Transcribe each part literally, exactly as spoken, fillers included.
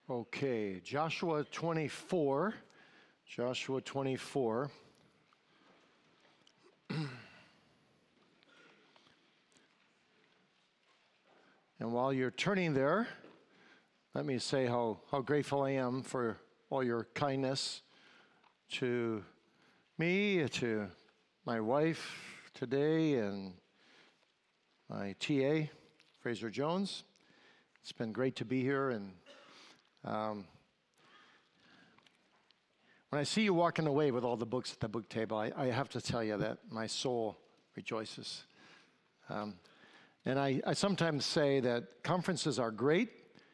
Okay, Joshua twenty-four. Joshua twenty-four. And while you're turning there, let me say how, how grateful I am for all your kindness to me, to my wife today, and my T A, Fraser Jones. It's been great to be here, and um, when I see you walking away with all the books at the book table, I, I have to tell you that my soul rejoices. Um, and I, I sometimes say that conferences are great,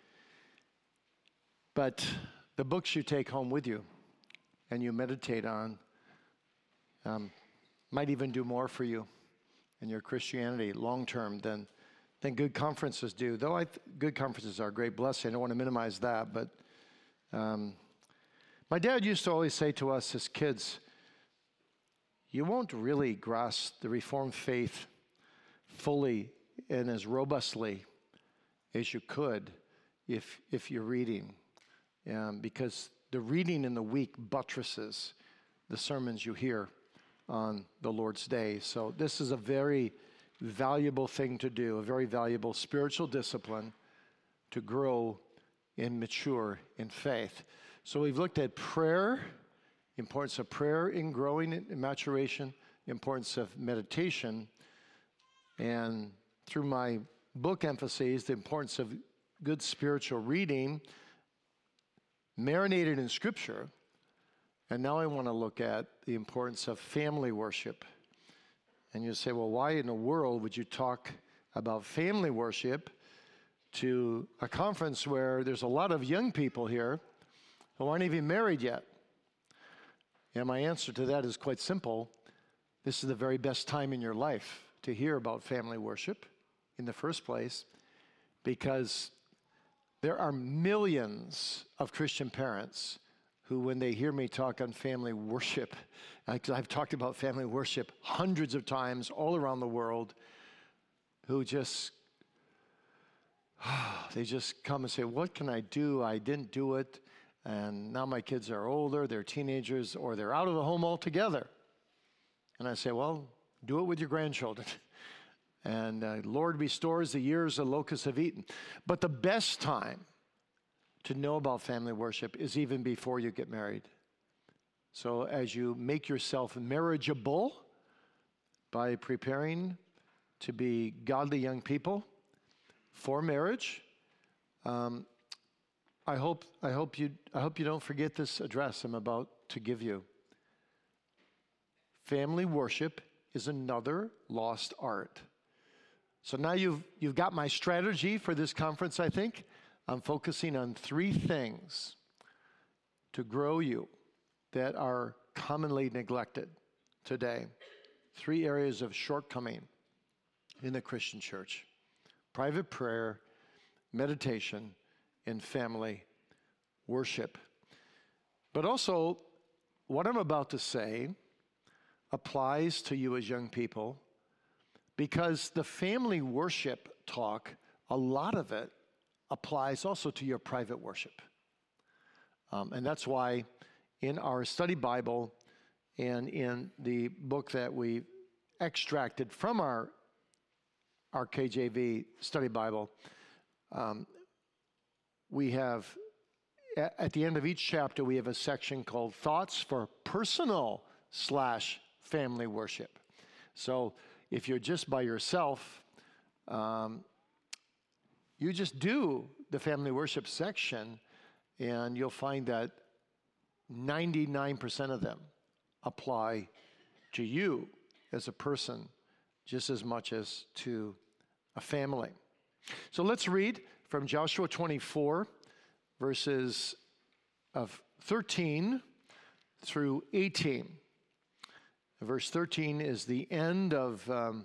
but the books you take home with you and you meditate on um, might even do more for you and your Christianity long-term than than good conferences do. Though I th- good conferences are a great blessing. I don't want to minimize that, but um, my dad used to always say to us as kids, you won't really grasp the Reformed faith fully and as robustly as you could if if you're reading, um, because the reading in the week buttresses the sermons you hear on the Lord's Day. So this is a very valuable thing to do, a very valuable spiritual discipline to grow and mature in faith. So we've looked at prayer, importance of prayer in growing in maturation, importance of meditation, and through my book emphases, the importance of good spiritual reading, marinated in Scripture. And now I want to look at the importance of family worship. And you say, well, why in the world would you talk about family worship to a conference where there's a lot of young people here who aren't even married yet? And my answer to that is quite simple. This is the very best time in your life to hear about family worship in the first place, because there are millions of Christian parents who, when they hear me talk on family worship, I've talked about family worship hundreds of times all around the world, who just, they just come and say, what can I do? I didn't do it, and now my kids are older, they're teenagers, or they're out of the home altogether. And I say, well, do it with your grandchildren. And uh, Lord restores the years the locusts have eaten. But the best time to know about family worship is even before you get married. So as you make yourself marriageable by preparing to be godly young people for marriage, um, I hope I hope you I hope you don't forget this address I'm about to give you. Family worship is another lost art. So now you've you've got my strategy for this conference, I think. I'm focusing on three things to grow you that are commonly neglected today. Three areas of shortcoming in the Christian church: private prayer, meditation, and family worship. But also, what I'm about to say applies to you as young people, because the family worship talk, a lot of it applies also to your private worship. Um, and that's why in our study Bible and in the book that we extracted from our, our K J V study Bible, um, we have, at the end of each chapter, we have a section called Thoughts for Personal slash Family Worship. So if you're just by yourself, um, you just do the family worship section, and you'll find that ninety-nine percent of them apply to you as a person just as much as to a family. So let's read from Joshua twenty-four, verses of thirteen through eighteen. Verse thirteen is the end of, um,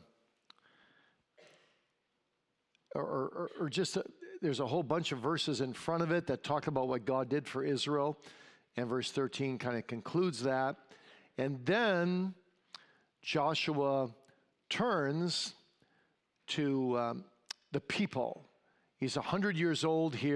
or, or, or just, a, there's a whole bunch of verses in front of it that talk about what God did for Israel. And verse thirteen kind of concludes that. And then Joshua turns to um, the people. He's one hundred years old here.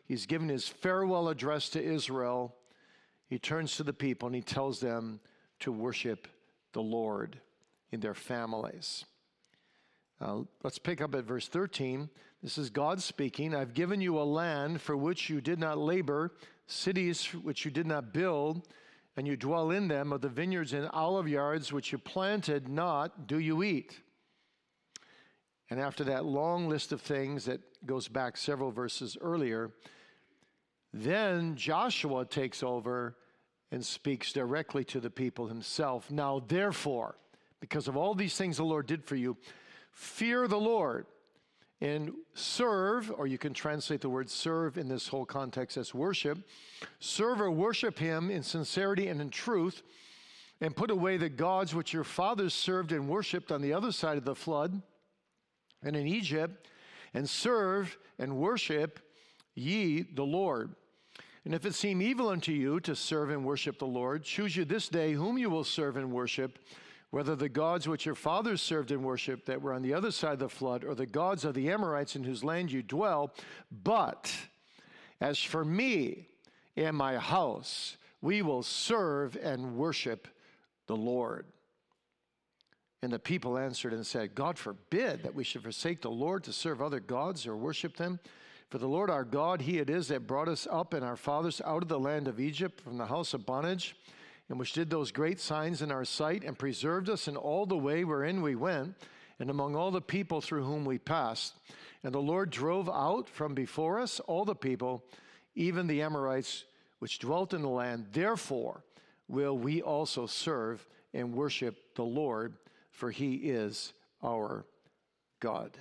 he's giving his farewell address to Israel. He turns to the people and he tells them to worship the Lord in their families. Uh, let's pick up at verse thirteen. This is God speaking. I've given you a land for which you did not labor, cities which you did not build, and you dwell in them. Of the vineyards and olive yards which you planted not, do you eat. And after that long list of things that goes back several verses earlier, then Joshua takes over and speaks directly to the people himself. Now, therefore, because of all these things the Lord did for you, fear the Lord and serve, or you can translate the word serve in this whole context as worship. Serve or worship him in sincerity and in truth, and put away the gods which your fathers served and worshiped on the other side of the flood and in Egypt, and serve and worship ye the Lord. And if it seem evil unto you to serve and worship the Lord, choose you this day whom you will serve and worship, whether the gods which your fathers served and worshiped that were on the other side of the flood, or the gods of the Amorites in whose land you dwell. But as for me and my house, we will serve and worship the Lord. And the people answered and said, God forbid that we should forsake the Lord to serve other gods or worship them. For the Lord our God, he it is that brought us up and our fathers out of the land of Egypt from the house of bondage, and which did those great signs in our sight, and preserved us in all the way wherein we went, and among all the people through whom we passed. And the Lord drove out from before us all the people, even the Amorites, which dwelt in the land. Therefore will we also serve and worship the Lord, for he is our God.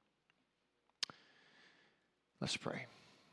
Let's pray.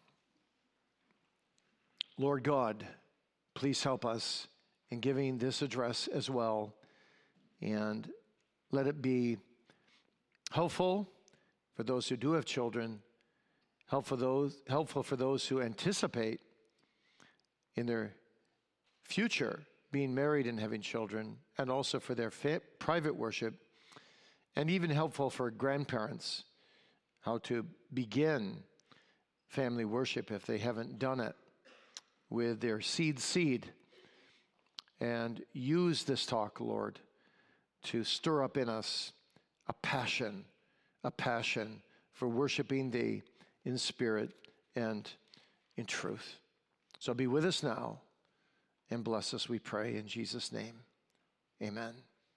Lord God, please help us in giving this address as well, and let it be helpful for those who do have children, helpful for those, helpful for those who anticipate in their future being married and having children, and also for their fa- private worship, and even helpful for grandparents how to begin family worship if they haven't done it with their seed seed. And use this talk, Lord, to stir up in us a passion, a passion for worshiping thee in spirit and in truth. So be with us now and bless us, we pray, in Jesus' name. Amen.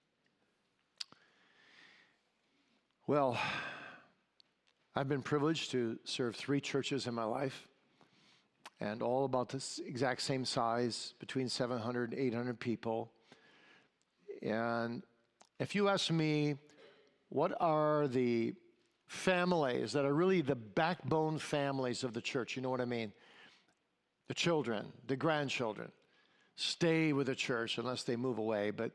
Well, I've been privileged to serve three churches in my life, and all about this exact same size, between seven hundred and eight hundred people. And if you ask me, what are the families that are really the backbone families of the church? You know what I mean? The children, the grandchildren, stay with the church unless they move away. But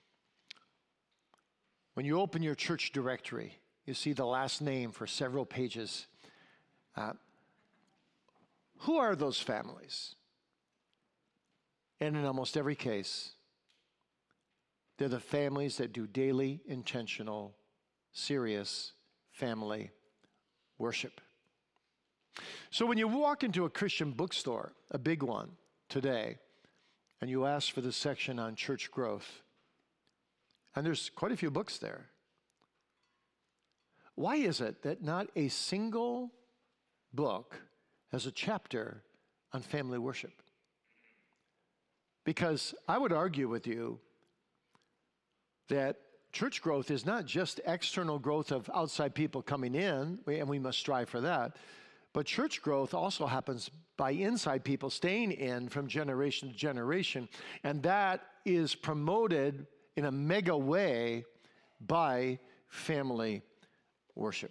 when you open your church directory, you see the last name for several pages. Uh, who are those families? And in almost every case, they're the families that do daily, intentional, serious family worship. So when you walk into a Christian bookstore, a big one today, and you ask for the section on church growth, and there's quite a few books there, why is it that not a single book has a chapter on family worship? Because I would argue with you that church growth is not just external growth of outside people coming in, and we must strive for that, but church growth also happens by inside people staying in from generation to generation, and that is promoted in a mega way by family worship.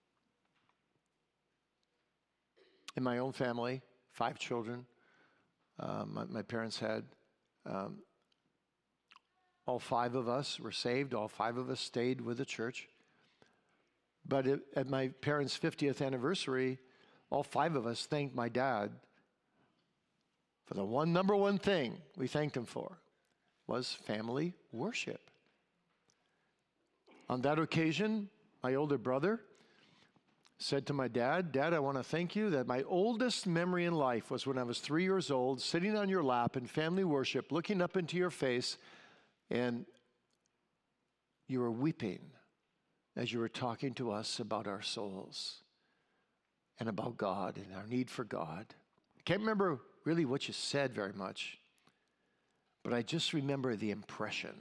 In my own family, five children, um, my, my parents had, um, all five of us were saved, all five of us stayed with the church. But it, at my parents' fiftieth anniversary, all five of us thanked my dad for the one number one thing we thanked him for was family worship. On that occasion, my older brother said to my dad, Dad, I want to thank you that my oldest memory in life was when I was three years old, sitting on your lap in family worship, looking up into your face, and you were weeping as you were talking to us about our souls and about God and our need for God. I can't remember really what you said very much, but I just remember the impression,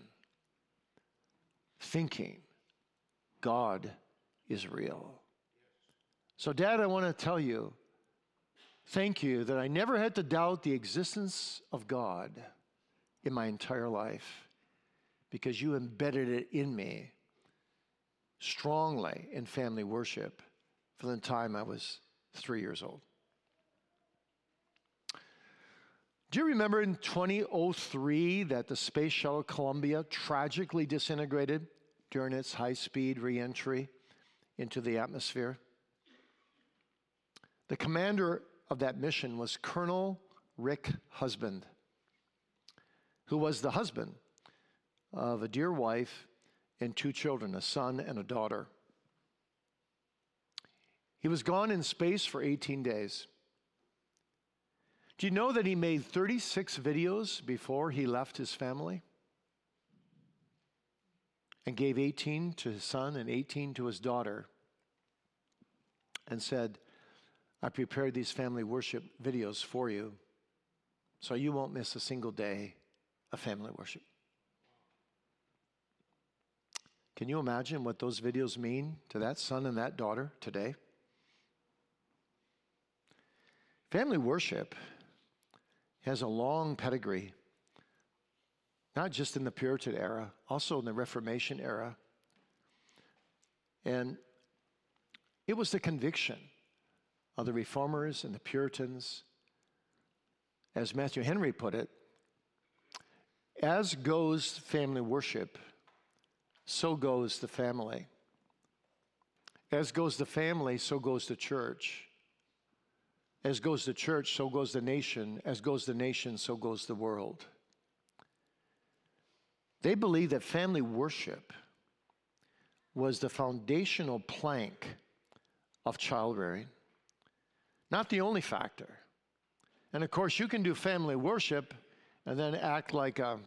thinking God is real. So, Dad, I want to tell you, thank you that I never had to doubt the existence of God in my entire life, because you embedded it in me strongly in family worship from the time I was three years old. Do you remember in two thousand three that the Space Shuttle Columbia tragically disintegrated during its high-speed re-entry into the atmosphere? The commander of that mission was Colonel Rick Husband, who was the husband of a dear wife and two children, a son and a daughter. He was gone in space for eighteen days. Do you know that he made thirty-six videos before he left his family? And gave eighteen to his son and eighteen to his daughter, and said, I prepared these family worship videos for you, so you won't miss a single day of family worship. Can you imagine what those videos mean to that son and that daughter today? Family worship has a long pedigree, not just in the Puritan era, also in the Reformation era. And it was the conviction of the Reformers and the Puritans, as Matthew Henry put it, as goes family worship, so goes the family. As goes the family, so goes the church. As goes the church, so goes the nation. As goes the nation, so goes the world. They believed that family worship was the foundational plank of child rearing. Not the only factor. And of course, you can do family worship and then act like a,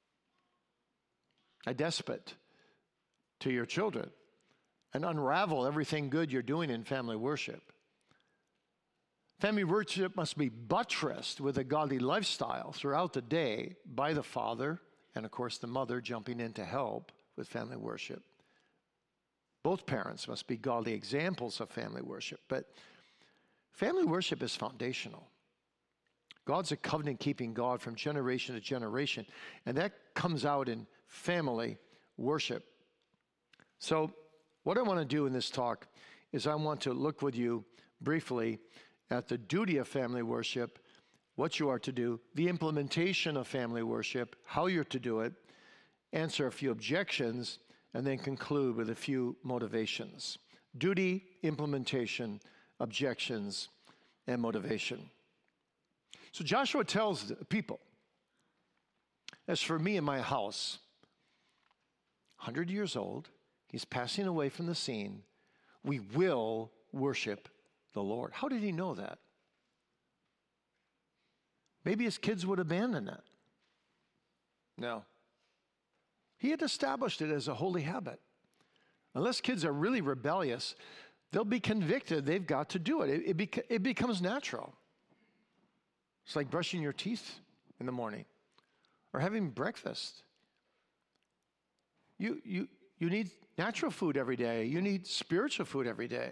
a despot to your children and unravel everything good you're doing in family worship. Family worship must be buttressed with a godly lifestyle throughout the day by the father and, of course, the mother jumping in to help with family worship. Both parents must be godly examples of family worship, but family worship is foundational. God's a covenant-keeping God from generation to generation, and that comes out in family worship. So what I want to do in this talk is I want to look with you briefly at the duty of family worship, what you are to do, the implementation of family worship, how you're to do it, answer a few objections, and then conclude with a few motivations. Duty, implementation, objections, and motivation. So Joshua tells the people, as for me and my house, one hundred years old, he's passing away from the scene, we will worship the Lord. How did he know that? Maybe his kids would abandon that. No. He had established it as a holy habit. Unless kids are really rebellious, they'll be convicted. They've got to do it. It, it, beca- it becomes natural. It's like brushing your teeth in the morning or having breakfast. You, you, you need natural food every day. You need spiritual food every day.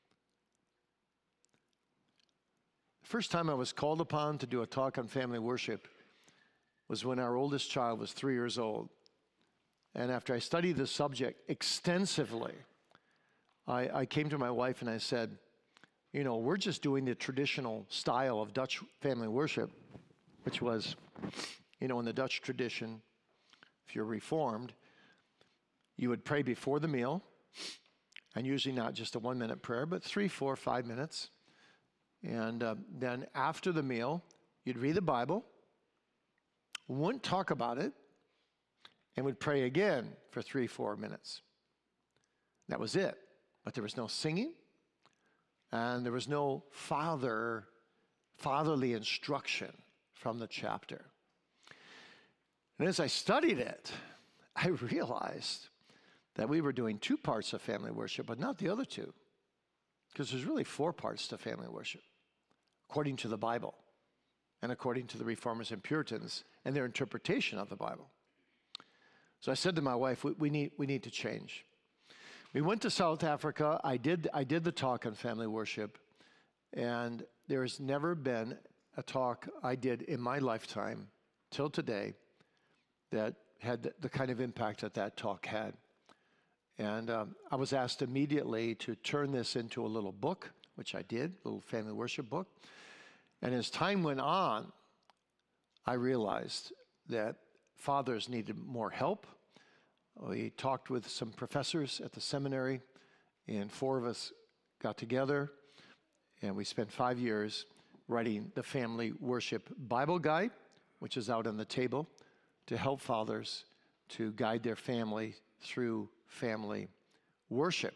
The first time I was called upon to do a talk on family worship was when our oldest child was three years old. And after I studied the subject extensively, I, I came to my wife and I said, you know, we're just doing the traditional style of Dutch family worship, which was, you know, in the Dutch tradition, if you're Reformed, you would pray before the meal, and usually not just a one-minute prayer, but three, four, five minutes. And uh, then after the meal, you'd read the Bible, wouldn't talk about it, and would pray again for three, four minutes. That was it. But there was no singing. And there was no father, fatherly instruction from the chapter. And as I studied it, I realized that we were doing two parts of family worship, but not the other two. Because there's really four parts to family worship, according to the Bible and according to the Reformers and Puritans and their interpretation of the Bible. So I said to my wife, we, we need we need to change. We went to South Africa. I did I did the talk on family worship, and there has never been a talk I did in my lifetime till today that had the, the kind of impact that that talk had. And um, I was asked immediately to turn this into a little book, which I did, a little family worship book. And as time went on, I realized that fathers needed more help. We talked with some professors at the seminary, and four of us got together, and we spent five years writing the Family Worship Bible Guide, which is out on the table, to help fathers to guide their family through family worship.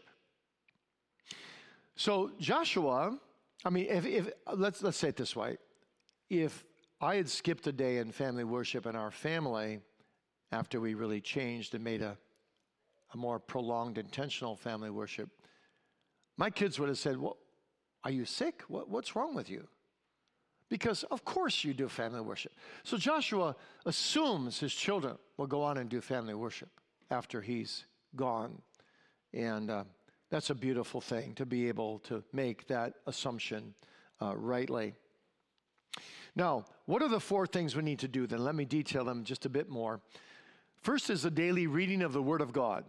So Joshua, I mean, if, if let's let's say it this way: if I had skipped a day in family worship in our family after we really changed and made a, a more prolonged, intentional family worship, my kids would have said, "Well, are you sick? What, what's wrong with you?" Because of course you do family worship. So Joshua assumes his children will go on and do family worship after he's gone. And uh, that's a beautiful thing to be able to make that assumption uh, rightly. Now, what are the four things we need to do then? Let me detail them just a bit more. First is the daily reading of the Word of God.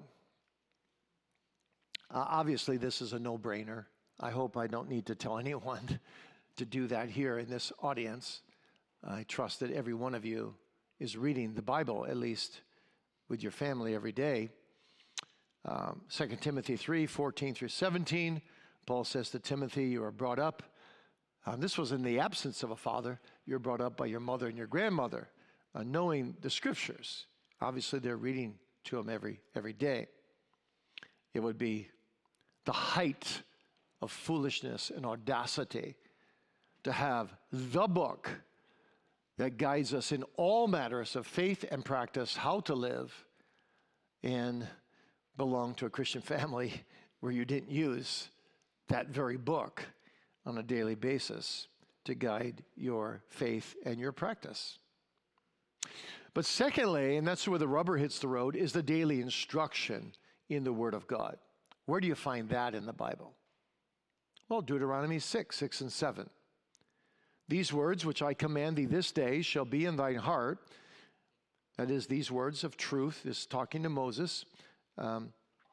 Uh, obviously, this is a no-brainer. I hope I don't need to tell anyone to do that here in this audience. I trust that every one of you is reading the Bible, at least with your family every day. Um, Second Timothy three, fourteen through seventeen, Paul says to Timothy, you are brought up. Uh, this was in the absence of a father. You're brought up by your mother and your grandmother, uh, knowing the Scriptures. Obviously, they're reading to them every, every day. It would be the height of foolishness and audacity to have the book that guides us in all matters of faith and practice, how to live, and belong to a Christian family where you didn't use that very book on a daily basis to guide your faith and your practice. But secondly, and that's where the rubber hits the road, is the daily instruction in the Word of God. Where do you find that in the Bible? Well, Deuteronomy six, six and seven. These words which I command thee this day shall be in thine heart. That is, these words of truth, this talking to Moses. Um,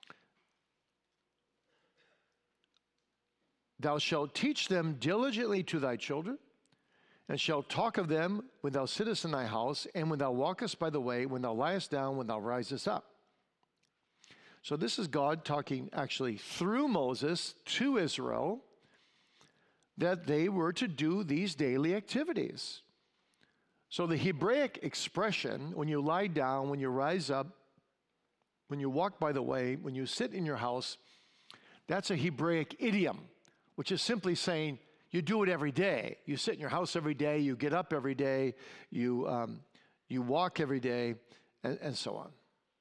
Thou shalt teach them diligently to thy children, and shalt talk of them when thou sittest in thy house, and when thou walkest by the way, when thou liest down, when thou risest up. So this is God talking actually through Moses to Israel, that they were to do these daily activities. So the Hebraic expression, when you lie down, when you rise up, when you walk by the way, when you sit in your house, that's a Hebraic idiom, which is simply saying you do it every day. You sit in your house every day, you get up every day, you, um, you walk every day, and, and so on.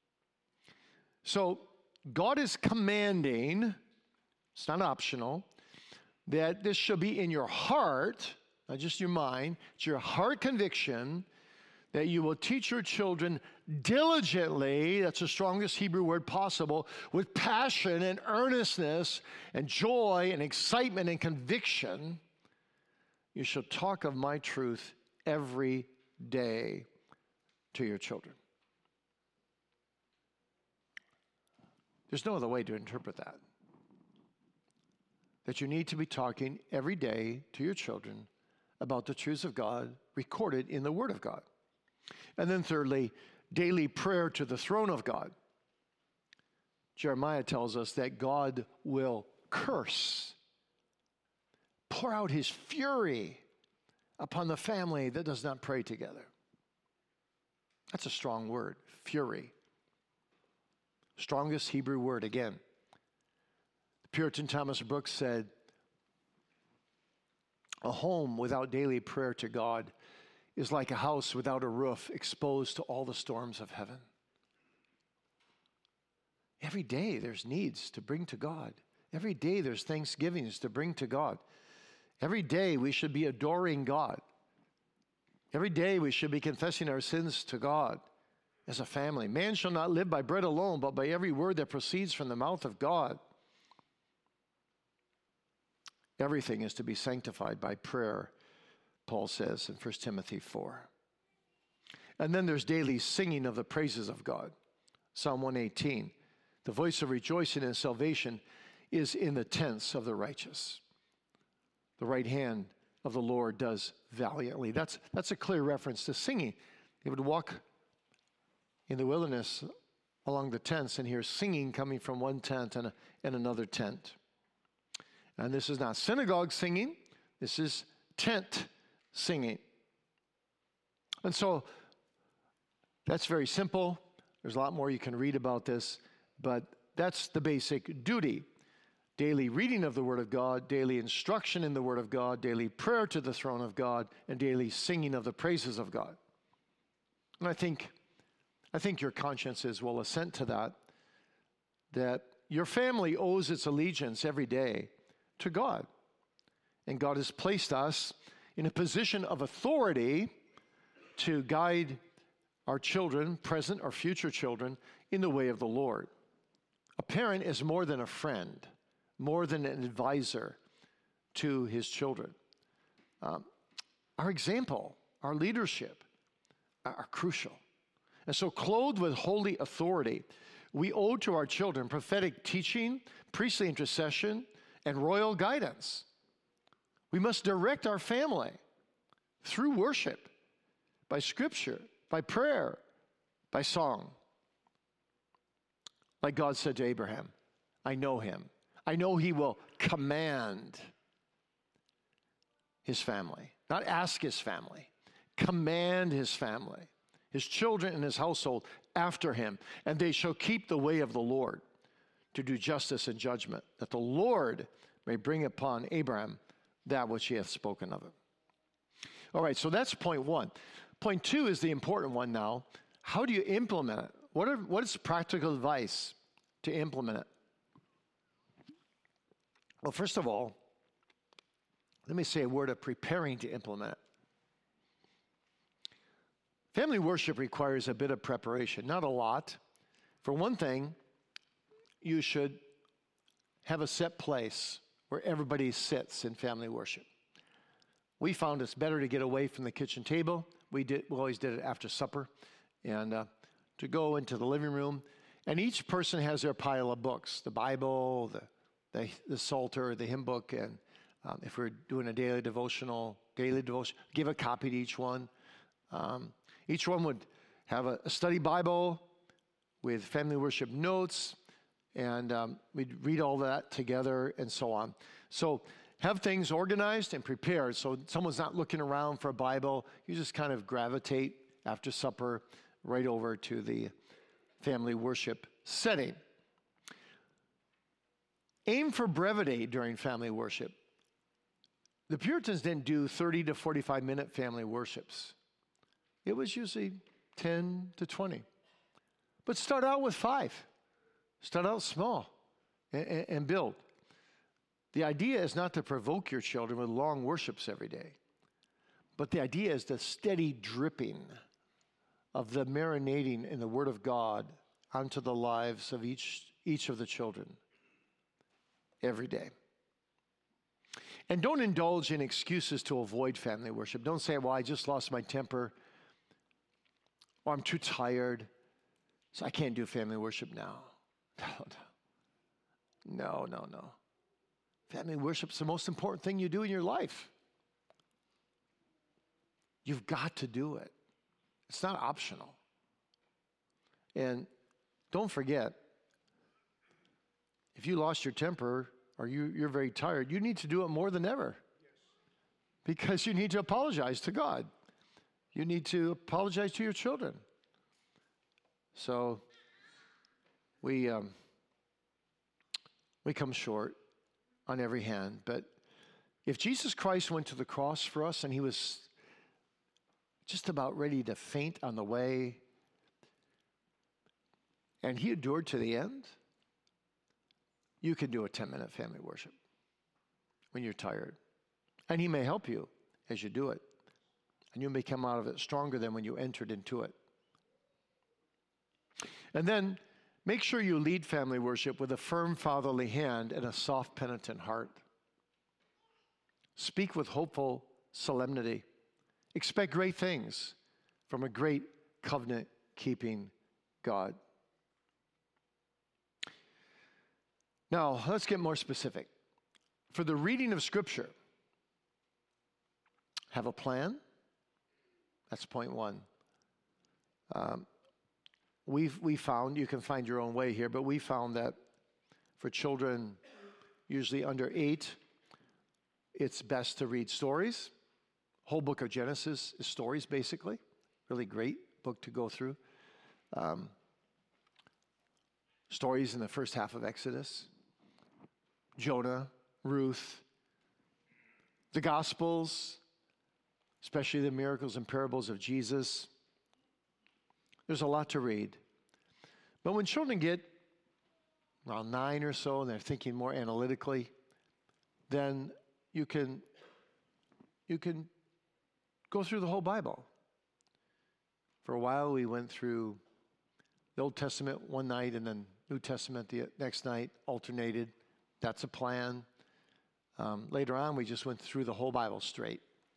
So God is commanding, it's not optional, that this shall be in your heart, not just your mind, it's your heart conviction that you will teach your children diligently, that's the strongest Hebrew word possible, with passion and earnestness and joy and excitement and conviction. You shall talk of my truth every day to your children. There's no other way to interpret that. That you need to be talking every day to your children about the truths of God recorded in the Word of God. And then thirdly, daily prayer to the throne of God. Jeremiah tells us that God will curse, pour out his fury upon the family that does not pray together. That's a strong word, fury. Strongest Hebrew word again. The Puritan Thomas Brooks said, A home without daily prayer to God is like a house without a roof, exposed to all the storms of heaven. Every day there's needs to bring to God. Every day there's thanksgivings to bring to God. Every day we should be adoring God. Every day we should be confessing our sins to God as a family. Man shall not live by bread alone, but by every word that proceeds from the mouth of God. Everything is to be sanctified by prayer, Paul says in First Timothy four. And then there's daily singing of the praises of God. Psalm one eighteen, the voice of rejoicing and salvation is in the tents of the righteous. The right hand of the Lord does valiantly. That's, that's a clear reference to singing. They would walk in the wilderness along the tents and hear singing coming from one tent and, a, and another tent. And this is not synagogue singing. This is tent singing. And so that's very simple. There's a lot more you can read about this, but that's the basic duty. Daily reading of the Word of God, daily instruction in the Word of God, daily prayer to the throne of God, and daily singing of the praises of God. And I think, I think your consciences will assent to that, that your family owes its allegiance every day to God. And God has placed us in a position of authority to guide our children, present or future children, in the way of the Lord. A parent is more than a friend, more than an advisor to his children. Um, our example, our leadership are, are crucial. And so, clothed with holy authority, we owe to our children prophetic teaching, priestly intercession, and royal guidance. We must direct our family through worship, by scripture, by prayer, by song. Like God said to Abraham, I know him. I know he will command his family, not ask his family, command his family, his children and his household after him, and they shall keep the way of the Lord to do justice and judgment, that the Lord may bring upon Abraham that which he hath spoken of him. All right, so that's point one. Point two is the important one now. How do you implement it? What are, what is practical advice to implement it? Well, first of all, let me say a word of preparing to implement it. Family worship requires a bit of preparation, not a lot. For one thing, you should have a set place where everybody sits in family worship. We found it's better to get away from the kitchen table. We did. We always did it after supper, and uh, to go into the living room. And each person has their pile of books: the Bible, the the, the Psalter, the hymn book, and um, if we're doing a daily devotional, daily devotion, give a copy to each one. Um, each one would have a, a study Bible with family worship notes, and um, we'd read all that together and so on. So have things organized and prepared so someone's not looking around for a Bible. You just kind of gravitate after supper right over to the family worship setting. Aim for brevity during family worship. The Puritans didn't do thirty to forty-five minute family worships. It was usually ten to twenty. But start out with five. Start out small and, and build. The idea is not to provoke your children with long worships every day, but the idea is the steady dripping of the marinating in the Word of God onto the lives of each, each of the children every day. And don't indulge in excuses to avoid family worship. Don't say, well, I just lost my temper, or I'm too tired, so I can't do family worship now. No, no, no, no. Family worship's the most important thing you do in your life. You've got to do it. It's not optional. And don't forget, if you lost your temper or you, you're very tired, you need to do it more than ever. Because you need to apologize to God. You need to apologize to your children. So we um, we come short on every hand, but If Jesus Christ went to the cross for us and he was just about ready to faint on the way, and he endured to the end, you can do a ten-minute family worship when you're tired. And he may help you as you do it. And you may come out of it stronger than when you entered into it. And then make sure you lead family worship with a firm fatherly hand and a soft, penitent heart. Speak with hopeful solemnity. Expect great things from a great covenant-keeping God. Now, let's get more specific. For the reading of Scripture, have a plan. That's point one. Um, we've we found, you can find your own way here, but we found that for children usually under eight, it's best to read stories. Whole book of Genesis is stories, basically. Really great book to go through. Um, stories in the first half of Exodus. Jonah, Ruth, the Gospels, especially the miracles and parables of Jesus. There's a lot to read. But when children get around nine or so and they're thinking more analytically, then you can, you can go through the whole Bible. For a while, we went through the Old Testament one night and then New Testament the next night, alternated. That's a plan. Um, later on, we just went through the whole Bible straight.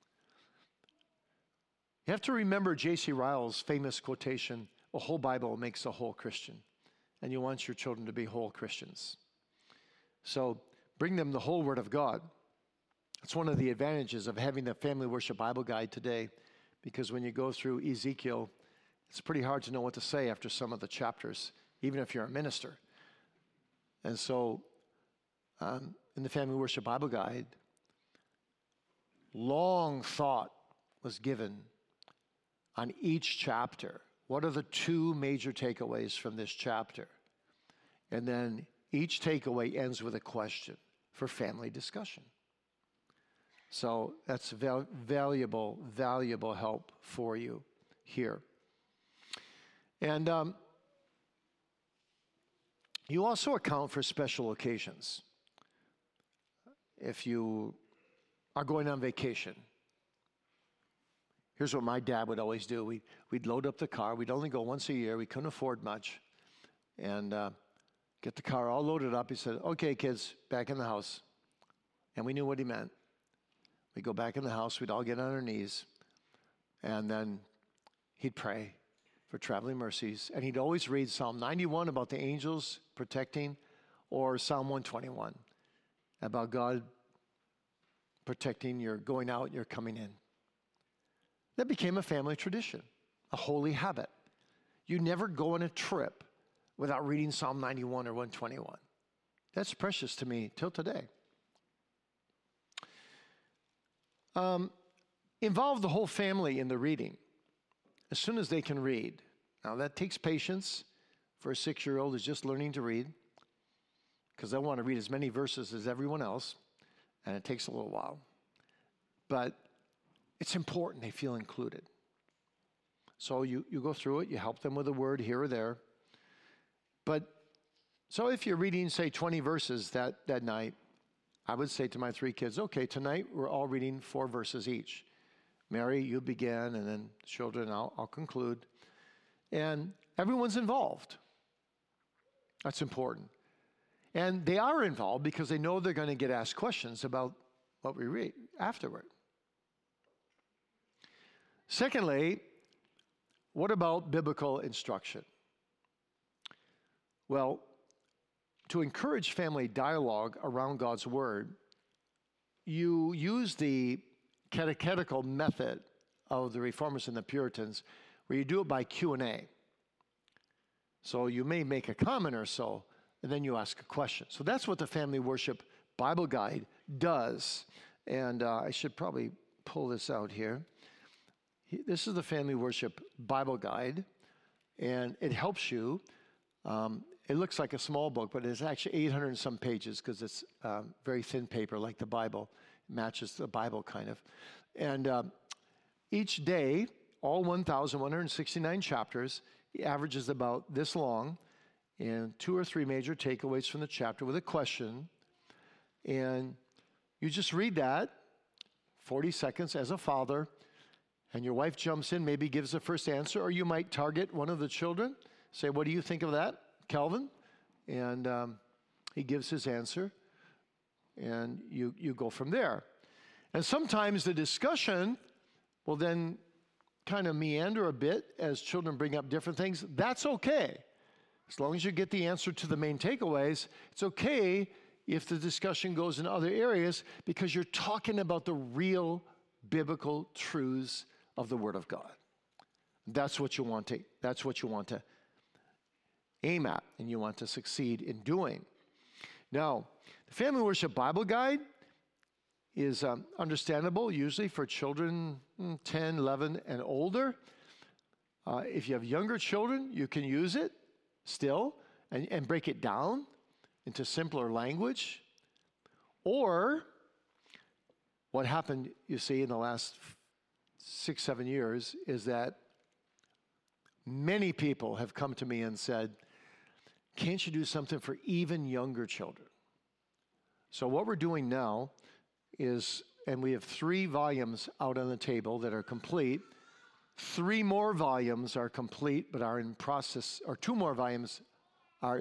You have to remember J C Ryle's famous quotation, "A whole Bible makes a whole Christian." And you want your children to be whole Christians. So bring them the whole Word of God. It's one of the advantages of having the Family Worship Bible Guide today, because when you go through Ezekiel, it's pretty hard to know what to say after some of the chapters, even if you're a minister. And so um, in the Family Worship Bible Guide, long thought was given on each chapter. What are the two major takeaways from this chapter? And then each takeaway ends with a question for family discussion. So that's val- valuable, valuable help for you here. And um, you also account for special occasions. If you are going on vacation, here's what my dad would always do. We'd, we'd load up the car. We'd only go once a year. We couldn't afford much. And uh, get the car all loaded up. He said, "Okay, kids, back in the house." And we knew what he meant. We'd go back in the house. We'd all get on our knees. And then he'd pray for traveling mercies. And he'd always read Psalm ninety-one about the angels protecting, or Psalm one twenty-one about God protecting your going out and your coming in. That became a family tradition, a holy habit. You never go on a trip without reading Psalm ninety-one or one twenty-one. That's precious to me till today. Um, involve the whole family in the reading as soon as they can read. Now, that takes patience for a six-year-old who's just learning to read, because they want to read as many verses as everyone else, and it takes a little while. But it's important they feel included. So you, you go through it, you help them with a word here or there. But so if you're reading, say, twenty verses that, that night, I would say to my three kids, "Okay, tonight we're all reading four verses each. Mary, you begin, and then children, I'll, I'll conclude." And everyone's involved. That's important. And they are involved because they know they're going to get asked questions about what we read afterward. Secondly, what about biblical instruction? Well, to encourage family dialogue around God's Word, you use the catechetical method of the Reformers and the Puritans, where you do it by Q and A. So you may make a comment or so, and then you ask a question. So that's what the Family Worship Bible Guide does. And uh, I should probably pull this out here. This is the Family Worship Bible Guide, and it helps you. Um, it looks like a small book, but it's actually eight hundred and some pages, because it's um, very thin paper like the Bible. matches the Bible kind of. And uh, each day, all one thousand one hundred sixty-nine chapters, averages about this long, and two or three major takeaways from the chapter with a question. And you just read that, forty seconds as a father, and your wife jumps in, maybe gives the first answer, or you might target one of the children, say, what do you think of that, Calvin? And um, he gives his answer, and you, you go from there. And sometimes the discussion will then kind of meander a bit as children bring up different things. That's okay. As long as you get the answer to the main takeaways, it's okay if the discussion goes in other areas because you're talking about the real biblical truths of the Word of God. That's what you want to, that's what you want to aim at and you want to succeed in doing. Now, the Family Worship Bible Guide is um, understandable usually for children ten, eleven, and older. Uh, if you have younger children, you can use it still and, and break it down into simpler language. Or what happened, you see, in the last six, seven years is that many people have come to me and said, can't you do something for even younger children? So what we're doing now is, and we have three volumes out on the table that are complete. Three more volumes are complete, but are in process, or two more volumes are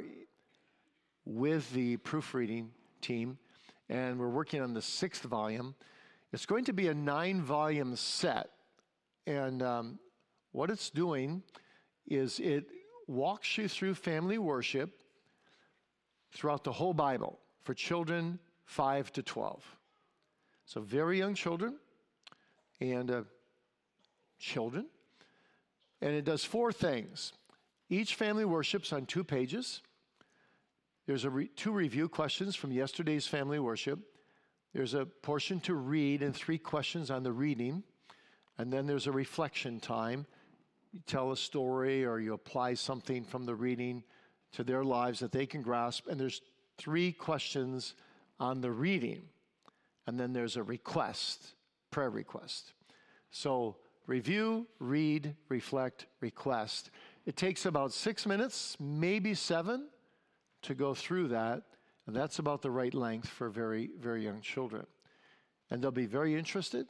with the proofreading team, and we're working on the sixth volume. It's going to be a nine-volume set, and um, what it's doing is it walks you through family worship throughout the whole Bible for children five to twelve. So very young children and uh, children. And it does four things. Each family worships on two pages. There's a re- two review questions from yesterday's family worship. There's a portion to read and three questions on the reading. And then there's a reflection time. You tell a story or you apply something from the reading to their lives that they can grasp. And there's three questions on the reading. And then there's a request, prayer request. So review, read, reflect, request. It takes about six minutes, maybe seven, to go through that. And that's about the right length for very, very young children. And they'll be very interested,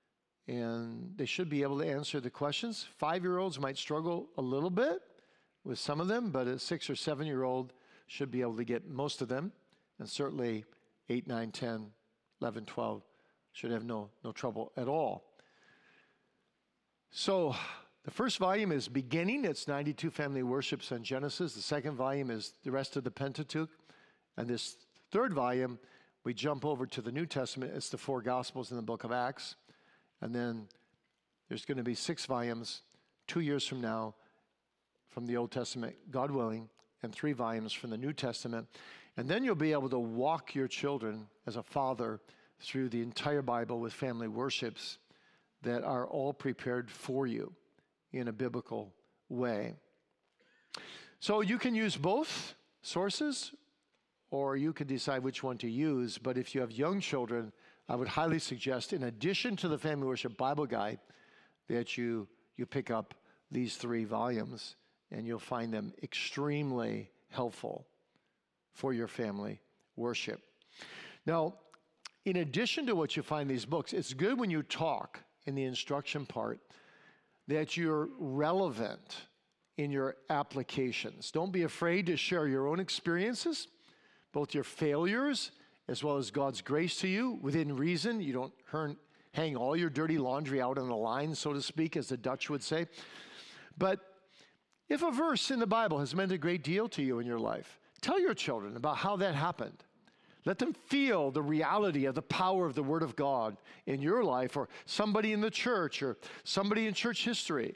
and they should be able to answer the questions. Five-year-olds might struggle a little bit with some of them, but a six- or seven-year-old should be able to get most of them. And certainly eight, nine, ten, eleven, twelve should have no, no trouble at all. So the first volume is beginning. It's ninety-two family worships on Genesis. The second volume is the rest of the Pentateuch. And this third volume, we jump over to the New Testament. It's the four Gospels in the book of Acts. And then there's going to be six volumes two years from now from the Old Testament, God willing, and three volumes from the New Testament. And then you'll be able to walk your children as a father through the entire Bible with family worships that are all prepared for you in a biblical way. So you can use both sources, or you can decide which one to use. But if you have young children, I would highly suggest, in addition to the Family Worship Bible Guide, that you, you pick up these three volumes, and you'll find them extremely helpful for your family worship. Now, in addition to what you find in these books, it's good when you talk in the instruction part that you're relevant in your applications. Don't be afraid to share your own experiences, both your failures as well as God's grace to you within reason. You don't hang, hang all your dirty laundry out on the line, so to speak, as the Dutch would say. But if a verse in the Bible has meant a great deal to you in your life, tell your children about how that happened. Let them feel the reality of the power of the Word of God in your life, or somebody in the church, or somebody in church history.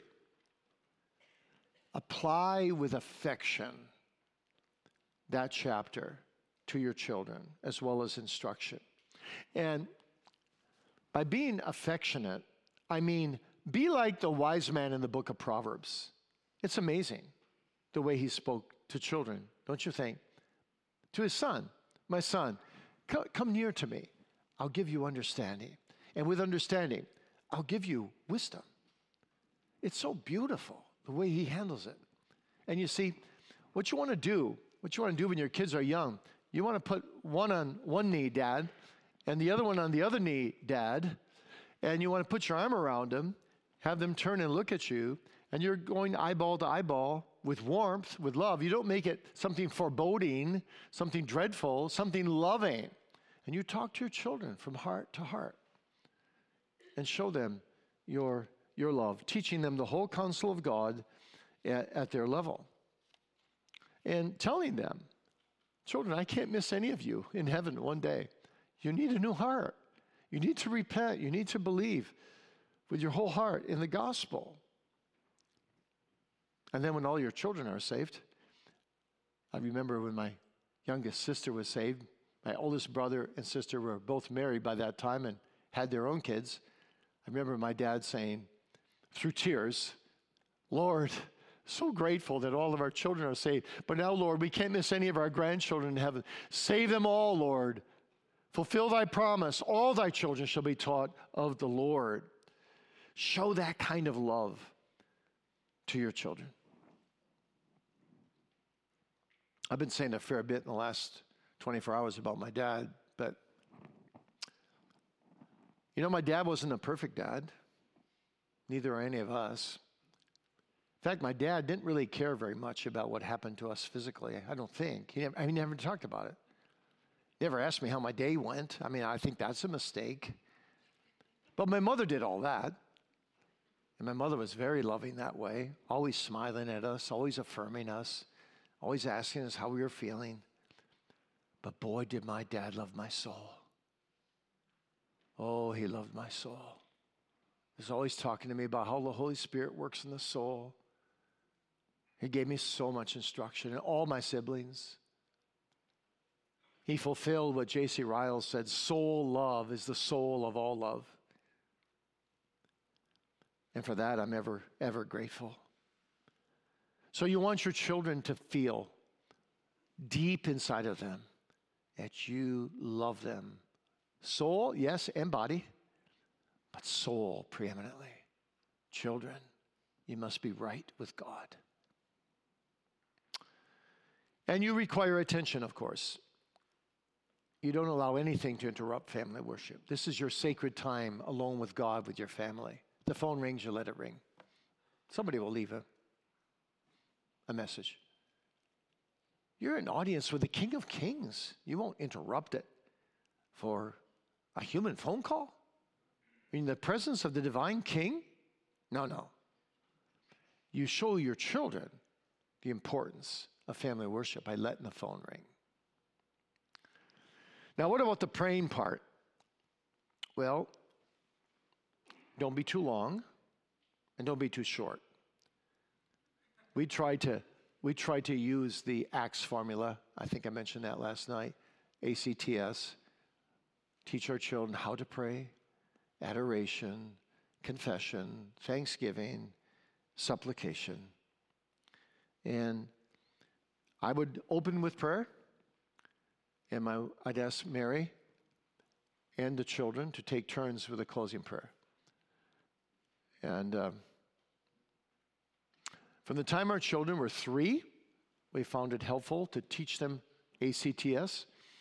Apply with affection that chapter to your children, as well as instruction. And by being affectionate, I mean, be like the wise man in the book of Proverbs. It's amazing the way he spoke to children, don't you think? To his son, my son, come near to me. I'll give you understanding. And with understanding, I'll give you wisdom. It's so beautiful, the way he handles it. And you see, what you want to do, what you want to do when your kids are young, you want to put one on one knee, Dad, and the other one on the other knee, Dad, and you want to put your arm around them, have them turn and look at you, and you're going eyeball to eyeball with warmth, with love. You don't make it something foreboding, something dreadful, something loving. And you talk to your children from heart to heart and show them your, your love, teaching them the whole counsel of God at, at their level. And telling them, children, I can't miss any of you in heaven one day. You need a new heart. You need to repent. You need to believe with your whole heart in the gospel. And then when all your children are saved, I remember when my youngest sister was saved, my oldest brother and sister were both married by that time and had their own kids. I remember my dad saying, through tears, Lord, so grateful that all of our children are saved. But now, Lord, we can't miss any of our grandchildren in heaven. Save them all, Lord. Fulfill thy promise. All thy children shall be taught of the Lord. Show that kind of love to your children. I've been saying a fair bit in the last twenty-four hours about my dad, but you know, my dad wasn't a perfect dad. Neither are any of us. In fact, my dad didn't really care very much about what happened to us physically. I don't think. He never, he never talked about it. He never asked me how my day went. I mean, I think that's a mistake. But my mother did all that. And my mother was very loving that way, always smiling at us, always affirming us, always asking us how we were feeling. But boy, did my dad love my soul. Oh, he loved my soul. He was always talking to me about how the Holy Spirit works in the soul. He gave me so much instruction, and all my siblings. He fulfilled what J C Ryle said, soul love is the soul of all love. And for that, I'm ever, ever grateful. So you want your children to feel deep inside of them that you love them. Soul, yes, and body, but soul preeminently. Children, you must be right with God. And you require attention, of course. You don't allow anything to interrupt family worship. This is your sacred time alone with God, with your family. The phone rings, you let it ring. Somebody will leave a, a message. You're in audience with the King of Kings. You won't interrupt it for a human phone call? In the presence of the divine King? No, no. You show your children the importance of family worship by letting the phone ring. Now, what about the praying part? Well, don't be too long and don't be too short. We tried to we tried to use the ACTS formula. I think I mentioned that last night. A C T S. Teach our children how to pray, adoration, confession, thanksgiving, supplication. And I would open with prayer, and my, I'd ask Mary and the children to take turns with a closing prayer. And um, from the time our children were three, we found it helpful to teach them A C T S.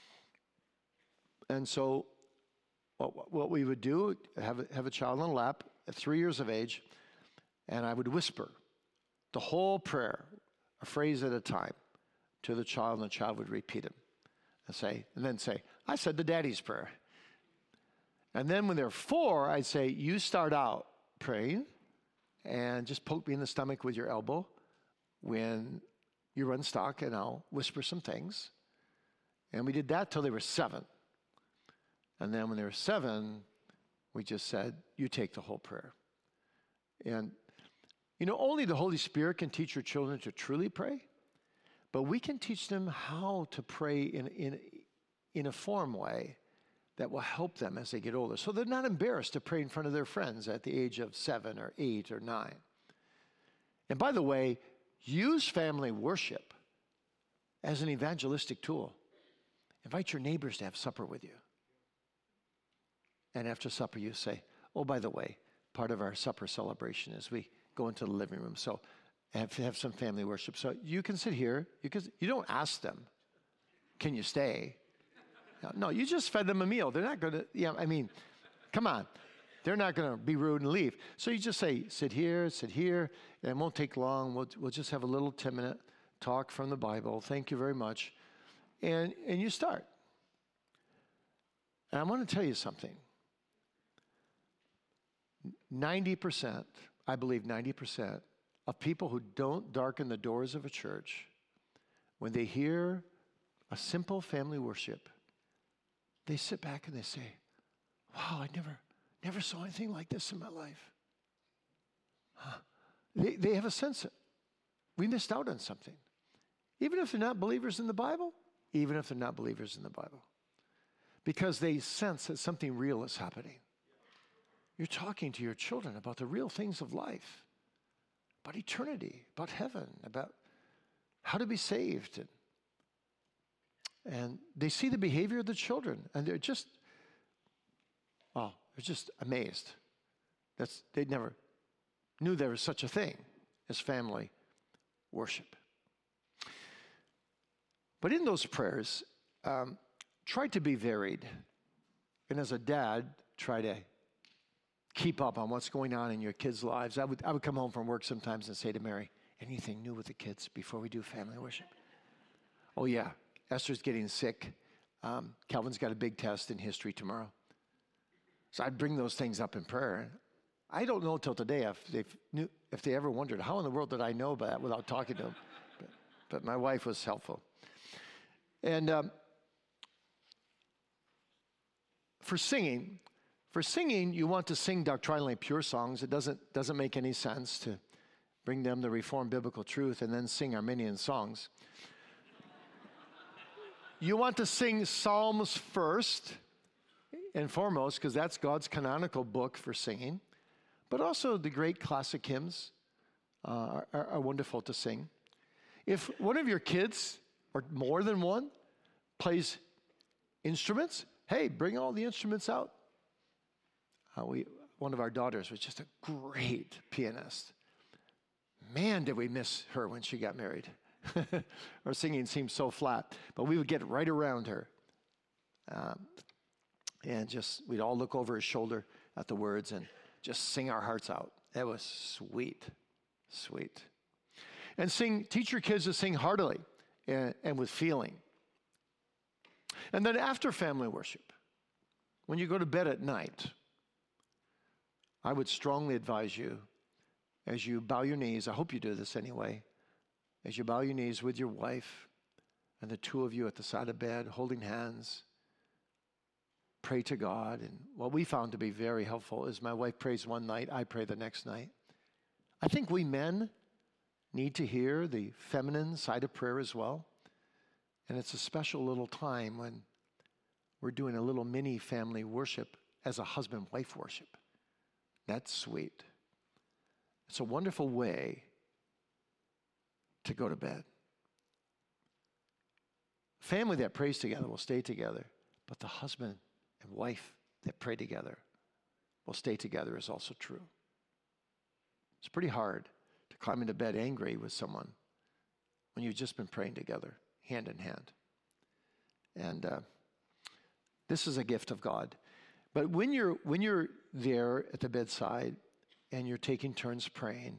And so what, what we would do, have a, have a child on the lap at three years of age, and I would whisper the whole prayer, a phrase at a time, to the child, and the child would repeat it. And say, and then say, I said the daddy's prayer. And then when they're four, I'd say, you start out praying and just poke me in the stomach with your elbow when you're unstuck, and I'll whisper some things. And we did that till they were seven. And then when they were seven, we just said, you take the whole prayer. And, you know, only the Holy Spirit can teach your children to truly pray. But we can teach them how to pray in, in, in a form way that will help them as they get older. So they're not embarrassed to pray in front of their friends at the age of seven or eight or nine. And by the way, use family worship as an evangelistic tool. Invite your neighbors to have supper with you. And after supper, you say, oh, by the way, part of our supper celebration is we go into the living room. So have, have some family worship. So you can sit here. You, can, you don't ask them, can you stay? No, you just fed them a meal. They're not going to, yeah, I mean, come on. They're not going to be rude and leave. So you just say, sit here, sit here, and it won't take long. We'll, we'll just have a little ten-minute talk from the Bible. Thank you very much. And, and you start. And I want to tell you something. ninety percent, I believe ninety percent of people who don't darken the doors of a church, when they hear a simple family worship, they sit back and they say, wow, I never, never saw anything like this in my life. Huh. They, they have a sense that we missed out on something. Even if they're not believers in the Bible, even if they're not believers in the Bible. Because they sense that something real is happening. You're talking to your children about the real things of life, about eternity, about heaven, about how to be saved. And, and they see the behavior of the children, and they're just, well, they're just amazed. That's, they never knew there was such a thing as family worship. But in those prayers, um, try to be varied. And as a dad, try to keep up on what's going on in your kids' lives. I would, I would come home from work sometimes and say to Mary, anything new with the kids before we do family worship? Oh, yeah, Esther's getting sick. Um, Calvin's got a big test in history tomorrow. So I'd bring those things up in prayer. I don't know till today if they knew, if they ever wondered, how in the world did I know about that without talking to them? But, but my wife was helpful. And um, for singing, for singing, you want to sing doctrinally pure songs. It doesn't, doesn't make any sense to bring them the Reformed biblical truth and then sing Arminian songs. You want to sing Psalms first and foremost, because that's God's canonical book for singing. But also the great classic hymns uh, are, are wonderful to sing. If one of your kids, or more than one, plays instruments, hey, bring all the instruments out. Uh, we, one of our daughters was just a great pianist. Man, did we miss her when she got married. Our singing seemed so flat, but we would get right around her. Um, and just, we'd all look over his shoulder at the words and just sing our hearts out. That was sweet, sweet. And sing, teach your kids to sing heartily and, and with feeling. And then after family worship, when you go to bed at night, I would strongly advise you, as you bow your knees, I hope you do this anyway, as you bow your knees with your wife and the two of you at the side of bed holding hands, pray to God. And what we found to be very helpful is my wife prays one night, I pray the next night. I think we men need to hear the feminine side of prayer as well. And it's a special little time when we're doing a little mini family worship as a husband-wife worship. That's sweet. It's a wonderful way to go to bed. Family that prays together will stay together, but the husband and wife that pray together will stay together is also true. It's pretty hard to climb into bed angry with someone when you've just been praying together, hand in hand. And uh, this is a gift of God. But when you're when you're there at the bedside and you're taking turns praying,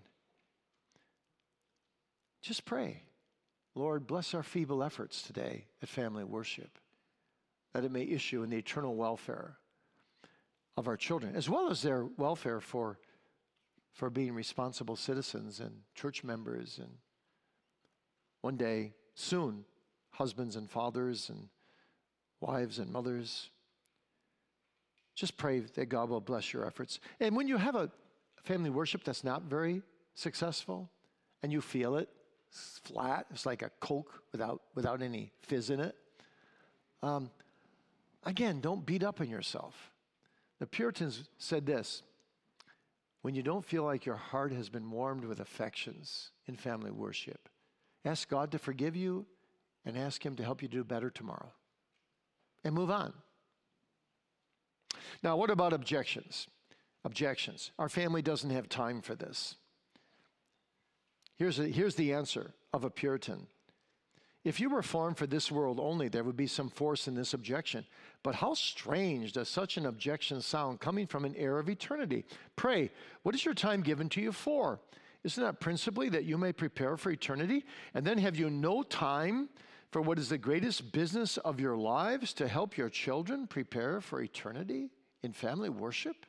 just pray. Lord, bless our feeble efforts today at family worship, that it may issue in the eternal welfare of our children, as well as their welfare for, for being responsible citizens and church members, and one day, soon, husbands and fathers and wives and mothers. Just pray that God will bless your efforts. And when you have a family worship that's not very successful and you feel it, it's flat, it's like a Coke without, without any fizz in it, um, again, don't beat up on yourself. The Puritans said this: when you don't feel like your heart has been warmed with affections in family worship, ask God to forgive you and ask Him to help you do better tomorrow. And move on. Now, what about objections? Objections. Our family doesn't have time for this. Here's, a, here's the answer of a Puritan. If you were formed for this world only, there would be some force in this objection. But how strange does such an objection sound coming from an heir of eternity? Pray, what is your time given to you for? Isn't that principally that you may prepare for eternity? And then have you no time for what is the greatest business of your lives, to help your children prepare for eternity in family worship?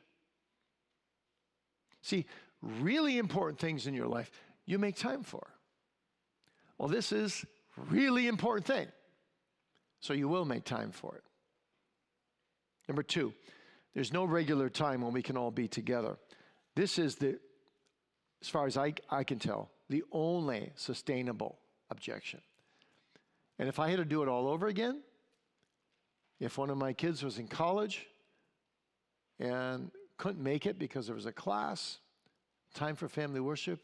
See, really important things in your life, you make time for. Well, this is really important thing. So you will make time for it. Number two, there's no regular time when we can all be together. This is the, as far as I, I can tell, the only sustainable objection. And if I had to do it all over again, if one of my kids was in college and couldn't make it because there was a class, time for family worship,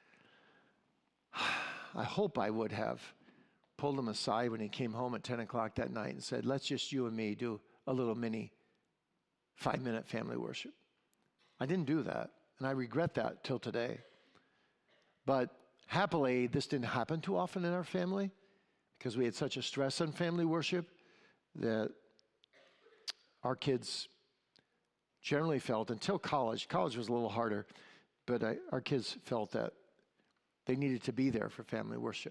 I hope I would have pulled him aside when he came home at ten o'clock that night and said, let's just you and me do a little mini five-minute family worship. I didn't do that, and I regret that till today. But happily, this didn't happen too often in our family because we had such a stress on family worship that our kids generally felt, until college, college was a little harder, but I, our kids felt that they needed to be there for family worship.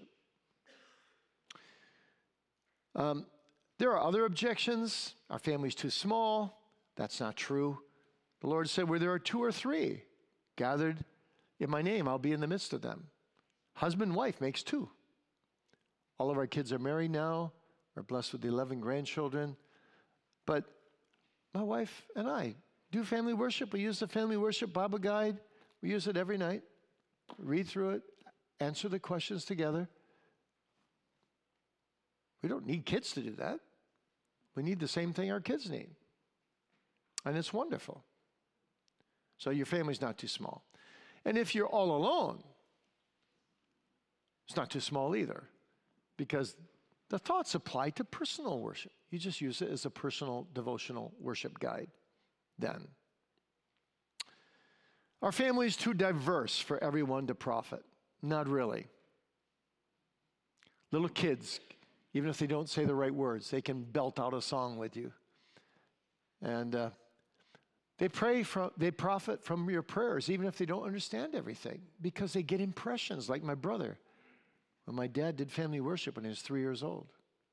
Um, there are other objections. Our family's too small. That's not true. The Lord said, where there are two or three gathered in my name, I'll be in the midst of them. Husband and wife makes two. All of our kids are married now. We're blessed with eleven grandchildren. But my wife and I do family worship. We use the family worship Bible guide. We use it every night. Read through it. Answer the questions together. We don't need kids to do that. We need the same thing our kids need. And it's wonderful. So your family's not too small. And if you're all alone, it's not too small either, because the thoughts apply to personal worship. You just use it as a personal devotional worship guide then. Our family is too diverse for everyone to profit. Not really. Little kids, even if they don't say the right words, they can belt out a song with you. And uh, they pray from, they profit from your prayers, even if they don't understand everything, because they get impressions, like my brother, when my dad did family worship when he was three years old.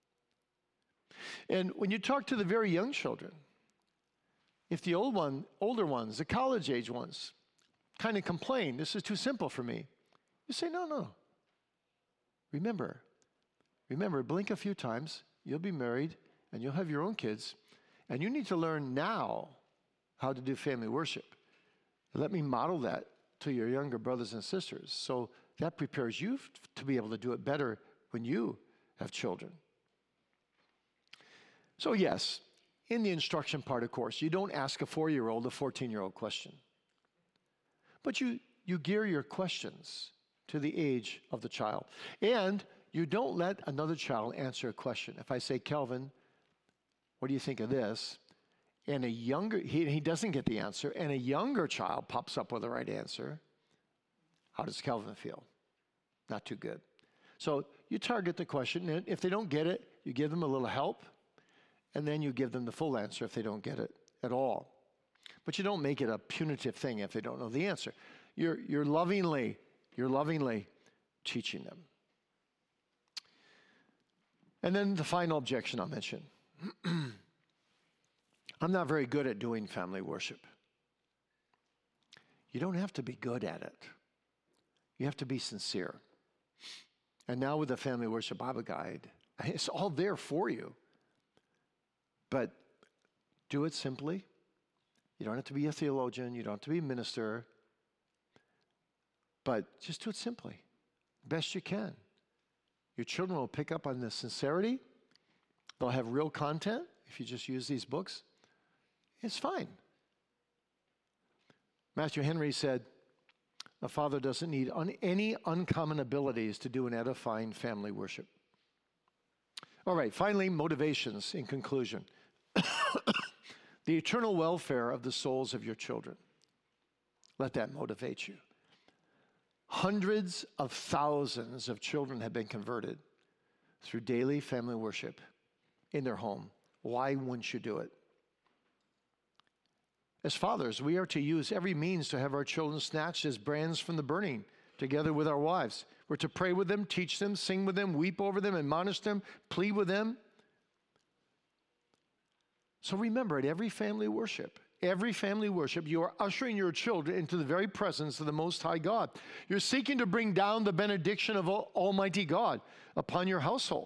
And when you talk to the very young children, if the old one, older ones, the college age ones, kind of complain, this is too simple for me, you say, no, no. Remember, remember, blink a few times, you'll be married, and you'll have your own kids, and you need to learn now how to do family worship. Let me model that to your younger brothers and sisters, so that prepares you to be able to do it better when you have children. So yes, in the instruction part, of course, you don't ask a four-year-old a fourteen-year-old question. But you, you gear your questions to the age of the child. And you don't let another child answer a question. If I say, Kelvin, what do you think of this? And a younger, he, he doesn't get the answer, and a younger child pops up with the right answer, how does Kelvin feel? Not too good. So you target the question, and if they don't get it, you give them a little help, and then you give them the full answer if they don't get it at all. But you don't make it a punitive thing if they don't know the answer. You're, you're lovingly, you're lovingly teaching them. And then the final objection I'll mention. I'm not very good at doing family worship. You don't have to be good at it. You have to be sincere. And now with the Family Worship Bible Guide, it's all there for you. But do it simply. You don't have to be a theologian. You don't have to be a minister. But just do it simply, best you can. Your children will pick up on the sincerity. They'll have real content if you just use these books. It's fine. Matthew Henry said, a father doesn't need un- any uncommon abilities to do an edifying family worship. All right, finally, motivations in conclusion. the eternal welfare of the souls of your children. Let that motivate you. Hundreds of thousands of children have been converted through daily family worship in their home. Why wouldn't you do it? As fathers, we are to use every means to have our children snatched as brands from the burning, together with our wives. We're to pray with them, teach them, sing with them, weep over them, admonish them, plead with them. So remember, at every family worship, every family worship, you are ushering your children into the very presence of the Most High God. You're seeking to bring down the benediction of Almighty God upon your household.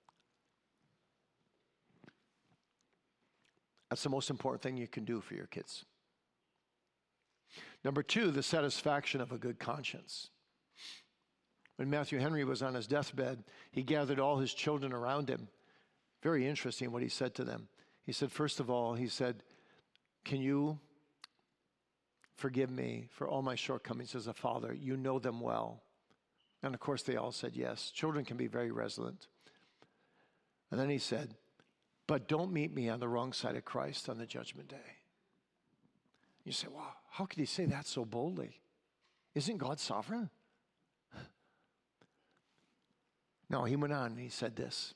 That's the most important thing you can do for your kids. Number two, the satisfaction of a good conscience. When Matthew Henry was on his deathbed, he gathered all his children around him. Very interesting what he said to them. He said, first of all, he said, can you forgive me for all my shortcomings as a father? You know them well. And of course, they all said yes. Children can be very resolute. And then he said, but don't meet me on the wrong side of Christ on the judgment day. You say, wow, how could he say that so boldly? Isn't God sovereign? No, he went on and he said this.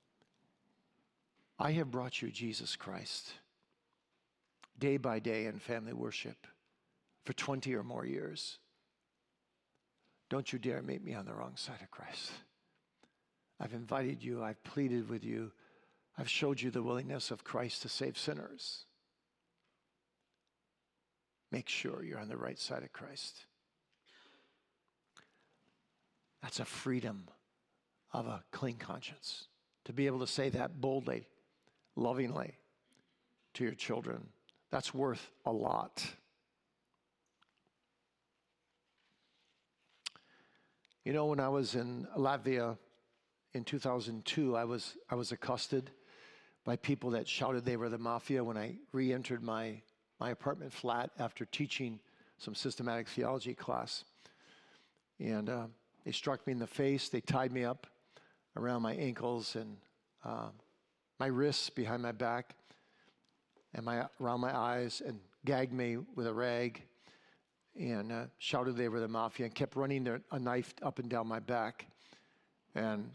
I have brought you Jesus Christ day by day in family worship for twenty or more years. Don't you dare meet me on the wrong side of Christ. I've invited you. I've pleaded with you. I've showed you the willingness of Christ to save sinners. Make sure you're on the right side of Christ. That's a freedom of a clean conscience, to be able to say that boldly, lovingly to your children. That's worth a lot. You know, when I was in Latvia in two thousand two, I was I was accosted by people that shouted they were the mafia when I re-entered my, my apartment flat after teaching some systematic theology class. And uh, they struck me in the face. They tied me up around my ankles and uh, my wrists behind my back and my around my eyes, and gagged me with a rag and uh, shouted they were the mafia, and kept running their, a knife up and down my back. And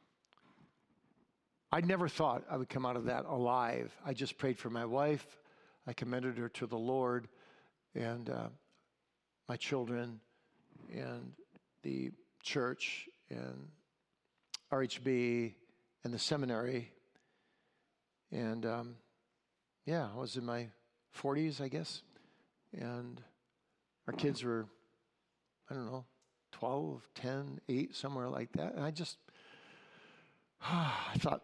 I never thought I would come out of that alive. I just prayed for my wife. I commended her to the Lord, and uh, my children, and the church, and R H B, and the seminary. And um, yeah, I was in my forties, I guess. And our kids were, I don't know, twelve, ten, eight, somewhere like that. And I just, I thought,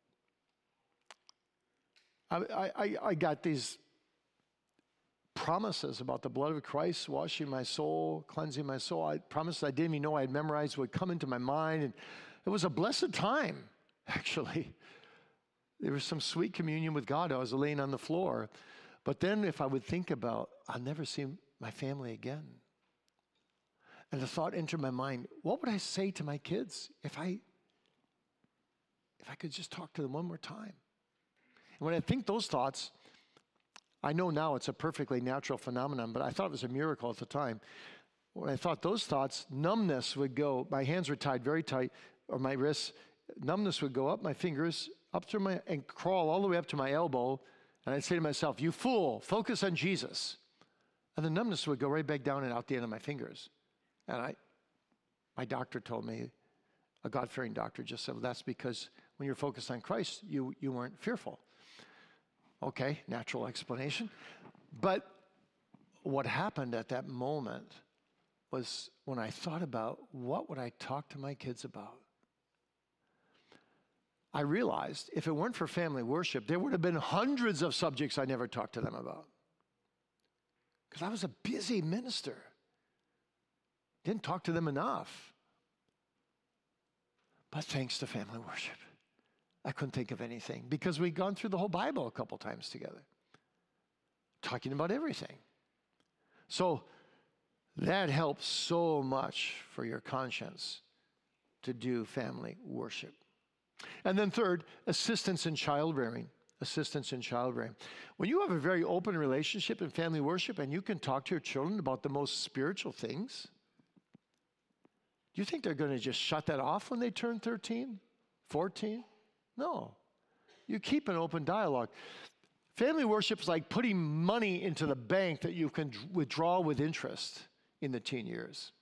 I, I, I got these promises about the blood of Christ washing my soul, cleansing my soul. I promised I didn't even know I had memorized would come into my mind. And it was a blessed time, actually. There was some sweet communion with God. I was laying on the floor. But then if I would think about, I'll never see my family again. And the thought entered my mind, what would I say to my kids if I, if I could just talk to them one more time? And when I think those thoughts, I know now it's a perfectly natural phenomenon, but I thought it was a miracle at the time. When I thought those thoughts, numbness would go, my hands were tied very tight, or my wrists, numbness would go up my fingers, up through my, and crawl all the way up to my elbow, and I'd say to myself, you fool, focus on Jesus. And the numbness would go right back down and out the end of my fingers. And I, my doctor told me, a God-fearing doctor just said, well, that's because when you're focused on Christ, you, you weren't fearful. Okay, natural explanation. But what happened at that moment was when I thought about what would I talk to my kids about, I realized if it weren't for family worship, there would have been hundreds of subjects I never talked to them about. Because I was a busy minister. Didn't talk to them enough. But thanks to family worship, I couldn't think of anything, because we'd gone through the whole Bible a couple times together, talking about everything. So that helps so much for your conscience to do family worship. And then third, assistance in child rearing. assistance in child rearing. When you have a very open relationship in family worship and you can talk to your children about the most spiritual things, do you think they're going to just shut that off when they turn thirteen, fourteen? No. You keep an open dialogue. Family worship is like putting money into the bank that you can withdraw with interest in the teen years.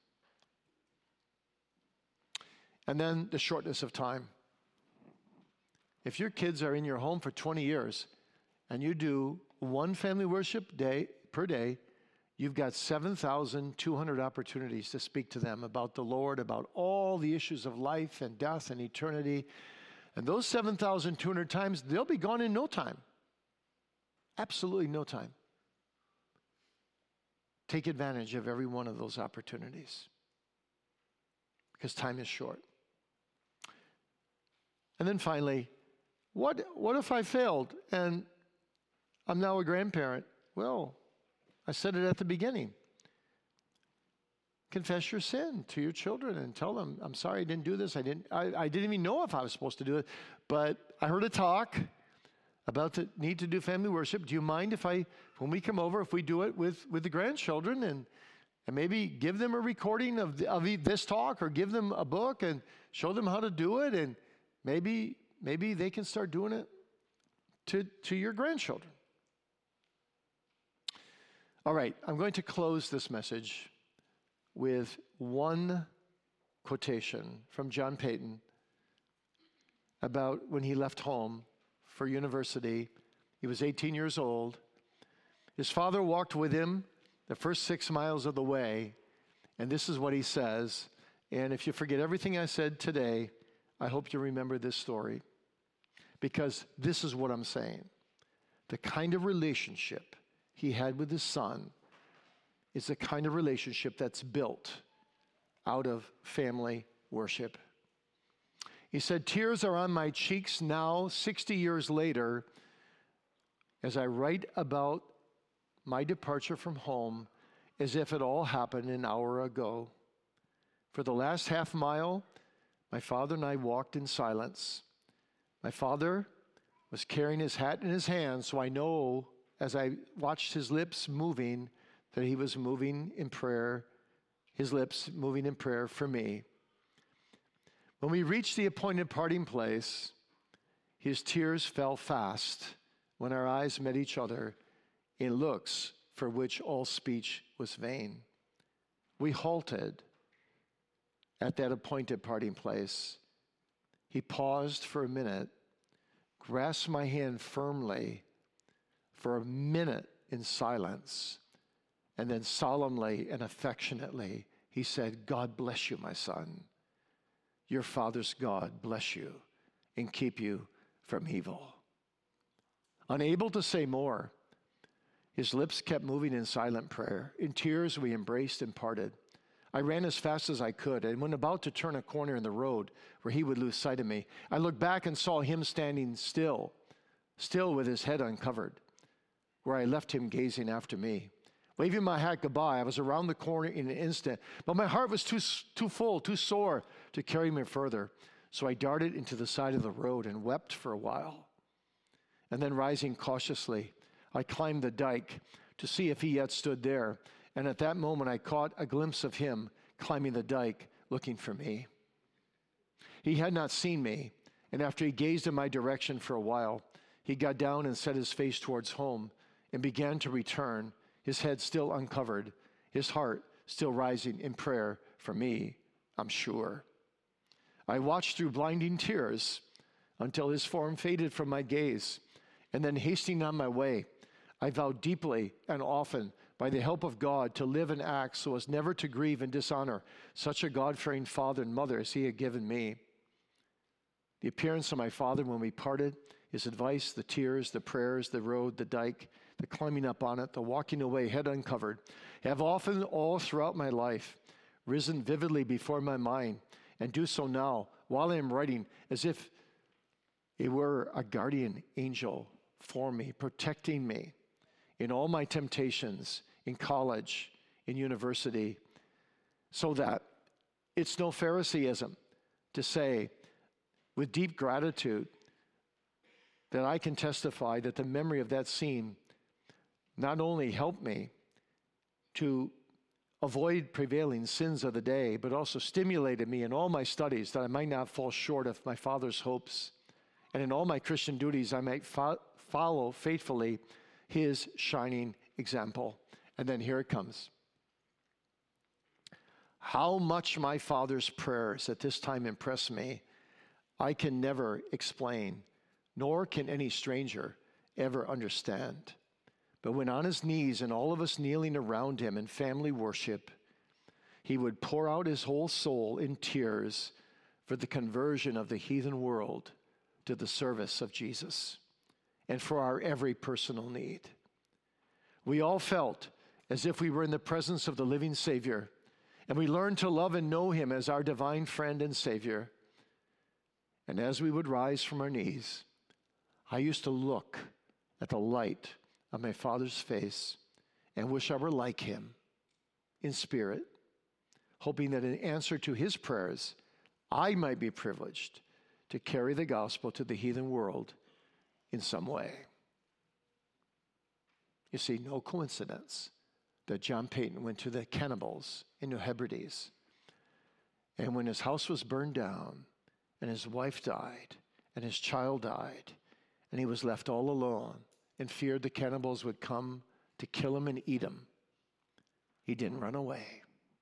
And then the shortness of time. If your kids are in your home for twenty years and you do one family worship day per day, you've got seven thousand two hundred opportunities to speak to them about the Lord, about all the issues of life and death and eternity. And those seven thousand two hundred times, they'll be gone in no time. Absolutely no time. Take advantage of every one of those opportunities because time is short. And then finally, what, what if I failed and I'm now a grandparent? Well, I said it at the beginning. Confess your sin to your children and tell them, I'm sorry I didn't do this. I didn't, I, I didn't even know if I was supposed to do it, but I heard a talk about the need to do family worship. Do you mind if I, when we come over, if we do it with, with the grandchildren and, and maybe give them a recording of, the, of this talk or give them a book and show them how to do it, and maybe maybe they can start doing it to, to your grandchildren. All right, I'm going to close this message with one quotation from John Paton about when he left home for university. He was eighteen years old. His father walked with him the first six miles of the way, and this is what he says. And if you forget everything I said today, I hope you remember this story, because this is what I'm saying. The kind of relationship he had with his son is the kind of relationship that's built out of family worship. He said, tears are on my cheeks now, sixty years later, as I write about my departure from home as if it all happened an hour ago. For the last half mile, my father and I walked in silence. My father was carrying his hat in his hand, so I know as I watched his lips moving that he was moving in prayer, his lips moving in prayer for me. When we reached the appointed parting place, his tears fell fast when our eyes met each other in looks for which all speech was vain. We halted at that appointed parting place. He paused for a minute, grasped my hand firmly for a minute in silence, and then solemnly and affectionately, he said, God bless you, my son. Your father's God bless you and keep you from evil. Unable to say more, his lips kept moving in silent prayer. In tears, we embraced and parted. I ran as fast as I could, and when about to turn a corner in the road where he would lose sight of me, I looked back and saw him standing still, still with his head uncovered, where I left him gazing after me. Waving my hat goodbye, I was around the corner in an instant, but my heart was too, too full, too sore to carry me further. So I darted into the side of the road and wept for a while. And then rising cautiously, I climbed the dike to see if he yet stood there. And at that moment, I caught a glimpse of him climbing the dike, looking for me. He had not seen me, and after he gazed in my direction for a while, he got down and set his face towards home and began to return, his head still uncovered, his heart still rising in prayer for me, I'm sure. I watched through blinding tears until his form faded from my gaze, and then hastening on my way, I vowed deeply and often, by the help of God, to live and act so as never to grieve and dishonor such a God-fearing father and mother as he had given me. The appearance of my father when we parted, his advice, the tears, the prayers, the road, the dike, the climbing up on it, the walking away, head uncovered, have often all throughout my life risen vividly before my mind, and do so now while I am writing, as if it were a guardian angel for me, protecting me in all my temptations in college, in university, so that it's no Phariseeism to say with deep gratitude that I can testify that the memory of that scene not only helped me to avoid prevailing sins of the day, but also stimulated me in all my studies that I might not fall short of my Father's hopes. And in all my Christian duties, I might fo- follow faithfully his shining example. And then here it comes. How much my Father's prayers at this time impress me, I can never explain, nor can any stranger ever understand. But when on his knees and all of us kneeling around him in family worship, he would pour out his whole soul in tears for the conversion of the heathen world to the service of Jesus and for our every personal need. We all felt as if we were in the presence of the living Savior, and we learned to love and know him as our divine friend and Savior. And as we would rise from our knees, I used to look at the light of my Father's face and wish I were like him in spirit, hoping that in answer to his prayers, I might be privileged to carry the gospel to the heathen world in some way. You see, no coincidence that John Paton went to the cannibals in New Hebrides. And when his house was burned down, and his wife died, and his child died, and he was left all alone and feared the cannibals would come to kill him and eat him, he didn't run away.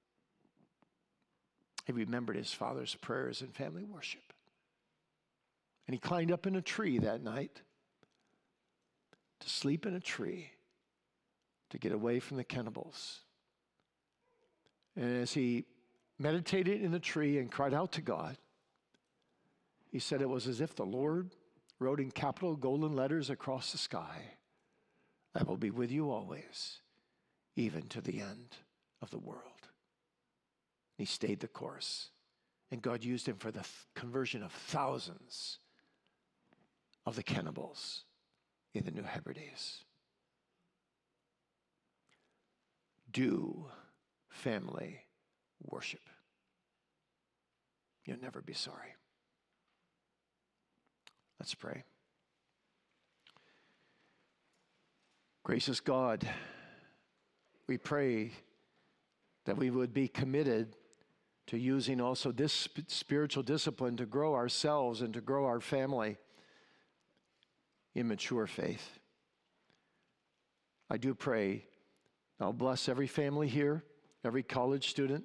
He remembered his father's prayers and family worship. And he climbed up in a tree that night to sleep in a tree to get away from the cannibals. And as he meditated in the tree and cried out to God, he said it was as if the Lord wrote in capital golden letters across the sky, I will be with you always, even to the end of the world. He stayed the course, and God used him for the th- conversion of thousands of the cannibals in the New Hebrides. Do family worship. You'll never be sorry. Let's pray. Gracious God, we pray that we would be committed to using also this sp- spiritual discipline to grow ourselves and to grow our family in mature faith. I do pray, I'll bless every family here, every college student,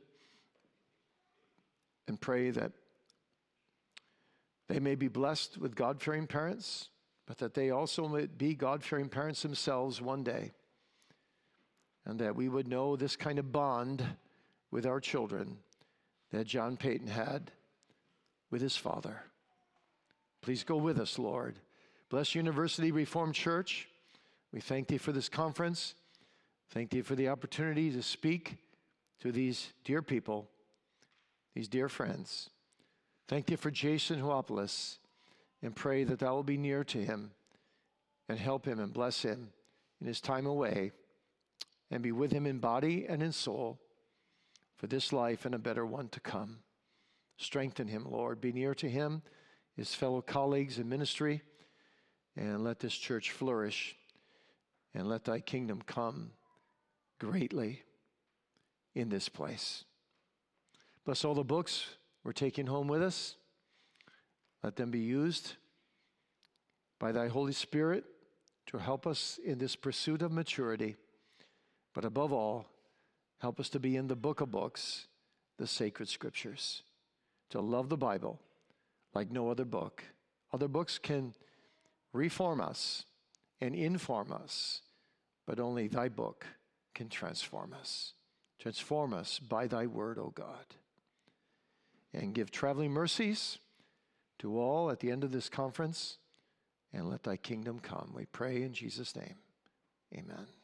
and pray that they may be blessed with God-fearing parents, but that they also may be God-fearing parents themselves one day, and that we would know this kind of bond with our children that John Paton had with his father. Please go with us, Lord. Bless University Reformed Church. We thank thee for this conference. Thank thee for the opportunity to speak to these dear people, these dear friends. Thank thee for Jason Huopoulos, and pray that thou will be near to him and help him and bless him in his time away, and be with him in body and in soul for this life and a better one to come. Strengthen him, Lord. Be near to him, his fellow colleagues in ministry, and let this church flourish, and let thy kingdom come greatly in this place. Bless all the books we're taking home with us. Let them be used by thy Holy Spirit to help us in this pursuit of maturity. But above all, help us to be in the book of books, the sacred scriptures, to love the Bible like no other book. Other books can reform us and inform us, but only thy book can transform us. Transform us by thy word, O God. And give traveling mercies to all at the end of this conference, and let thy kingdom come. We pray in Jesus' name. Amen.